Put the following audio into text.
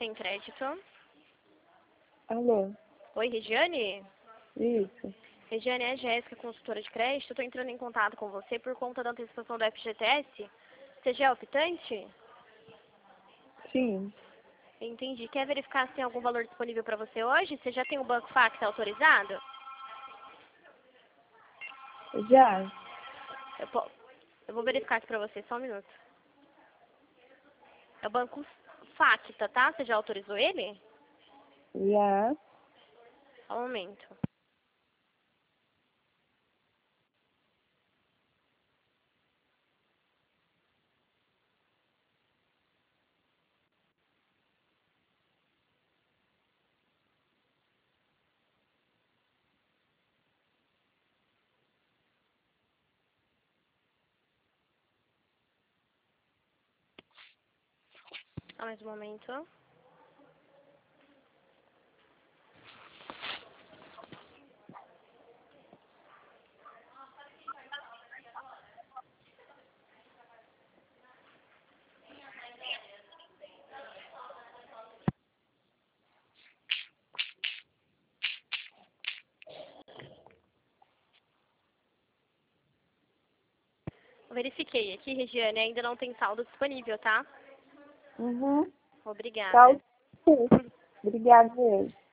tem crédito. Alô? Oi, Regiane? Isso. Regiane, é a Jéssica, consultora de crédito. Estou entrando em contato com você por conta da antecipação do FGTS. Você já é optante? Sim. Entendi. Quer verificar se tem algum valor disponível para você hoje? Você já tem o Banco Fax autorizado? Já? Eu vou verificar aqui para você, só um minuto. É o Banco Facta, tá? Você já autorizou ele? Já. Só um momento. Só mais um momento. Verifiquei aqui, Regiane, ainda não tem saldo disponível, tá? Uhum. Obrigada. Tá. Obrigada.